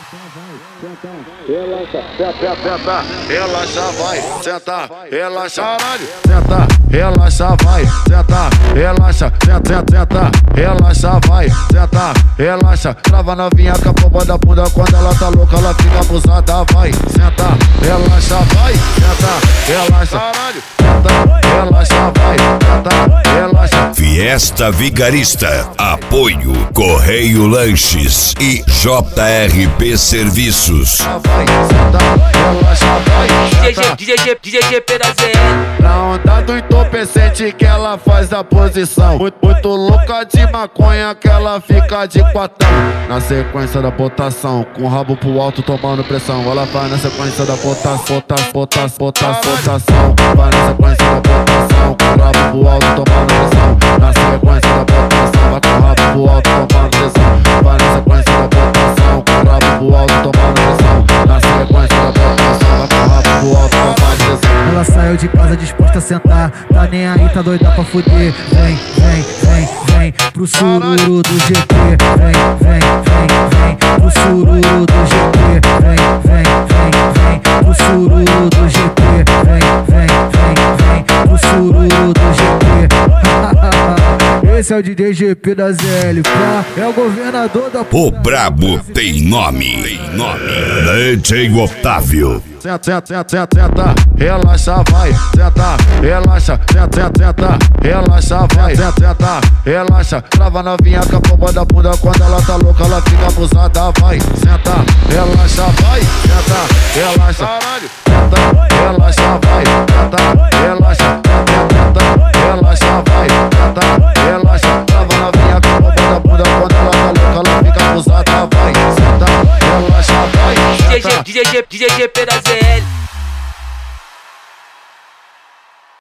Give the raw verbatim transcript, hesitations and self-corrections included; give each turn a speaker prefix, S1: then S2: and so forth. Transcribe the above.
S1: Relaxa, senta, senta, relaxa, vai, senta, relaxa, caralho, senta, relaxa, vai, senta, relaxa, senta, senta, relaxa, vai, senta, relaxa, trava novinha com a pomba da bunda, quando ela tá louca, ela fica abusada, vai, senta, relaxa, vai, senta, relaxa, caralho, senta, relaxa, vai, senta, relaxa.
S2: Fiesta Vigarista, apoio Correio Lanches e J R P Serviços.
S1: Vai, senta, relaxa, vai,
S3: D J, D J, D J P da Z L.
S1: Na onda do entorpecente que ela faz a posição, muito, muito louca de maconha que ela fica de quatão. Na sequência da botação, com o rabo pro alto tomando pressão. Ela vai na sequência da botação, botação, botação, botação, botação. Vai na sequência da botação, com o rabo pro alto tomando pressão. Na sequência da botação, vai com o rabo pro alto tomando pressão. Vai na sequência da botação, com o rabo pro alto tomando pressão. Na sequência da botação, vai com o rabo pro alto tomando pressão.
S4: Ela saiu de casa disposta a sentar, tá nem aí, tá doida pra fuder. Vem, vem, vem, vem pro sururu do G P. Vem, vem, vem, vem pro sururu do G P. Vem, vem, vem, vem pro sururu do G P. Vem, vem, vem, vem pro sururu do G P. Esse é o D J G P da Z L, pá, é o governador da
S2: O brabo tem nome, tem nome. D J Otávio.
S1: Senta, senta, senta, senta, senta, relaxa, vai, senta, relaxa, senta, senta, senta, relaxa, vai, senta, senta, relaxa, trava novinha com a pomba da bunda, quando ela tá louca, ela fica abusada, vai, senta, relaxa, vai, senta, relaxa, caralho, senta, relaxa, vai, senta, relaxa, senta, senta, relaxa, vai, senta, relaxa, trava novinha com a pomba da bunda, quando ela tá louca, ela fica abusada, vai, senta, relaxa, vai,
S3: D J, D J, D J P da Z L.